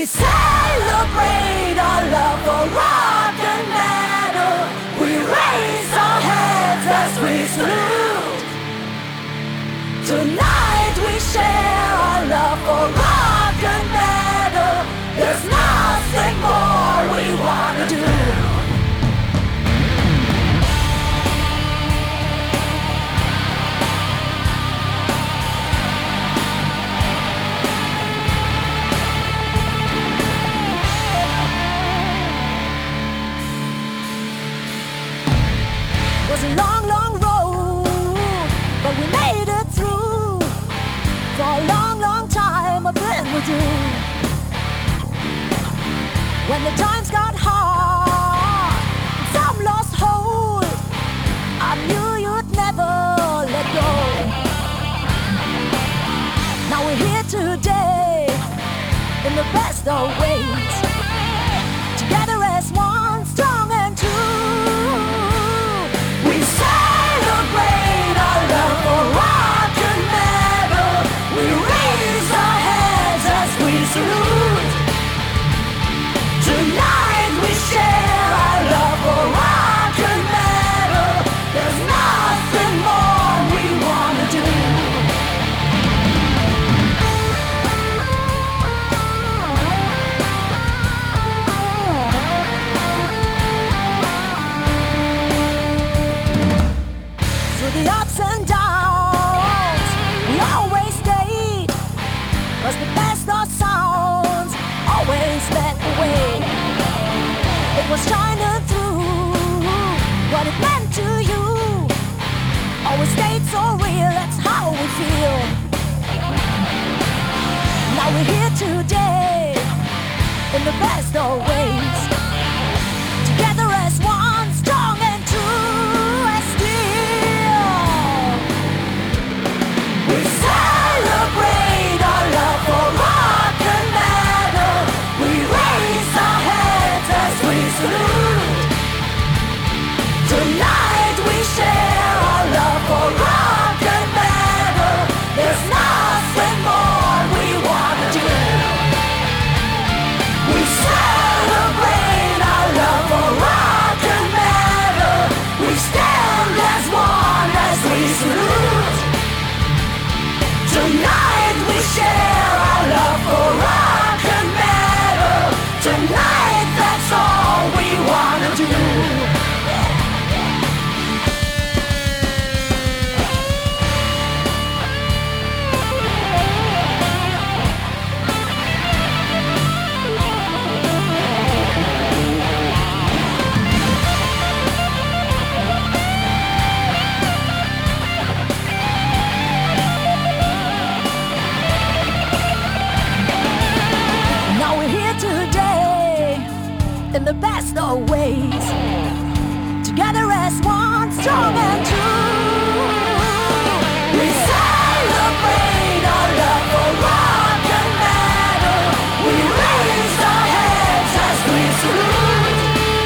We celebrate our love for rock and metal. We raise our hands as we salute. Tonight we share our love for rock and metal. There's nothing more we wanna do. It was a long, long road, but we made it through. For a long, long time I've been with you. When the times got hard, some lost hold, I knew you'd never let go. Now we're here today, in the best of ways, together as one, strong and true. We celebrate our love for rock and metal. We raise our hands as we salute. Tonight we share our love for rock and metal. There's nothing more we wanna do. Through the ups and downs, we always stayed, 'cause the best of sounds always led the way. It was shining through what it meant to you. Always stayed so real, that's how we feel. Now we're here today, in the best of ways, together as one, strong and true as steel. We celebrate our love for rock and metal. We raise our hands as we salute. Tonight we share our love for rock and metal. There's nothing more we wanna do. We celebrate our love for rock and metal. We stand as one as we salute. Tonight we share our love for rock and metal. Tonight that's all we wanna do. Now we're here today, in the best of ways, together as one, strong and true. We celebrate our love for rock and metal. We raise our hands as we salute.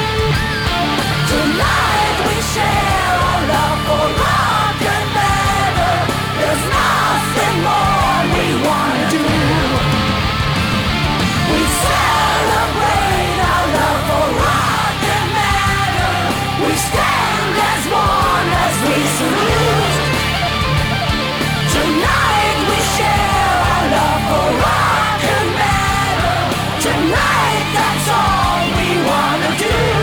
Tonight we share our love for rock and metal. There's nothing more we wanna do. We celebrate our love for rock and metal. We stand as one as we salute. Tonight we share our love for rock and metal. Tonight that's all we wanna do.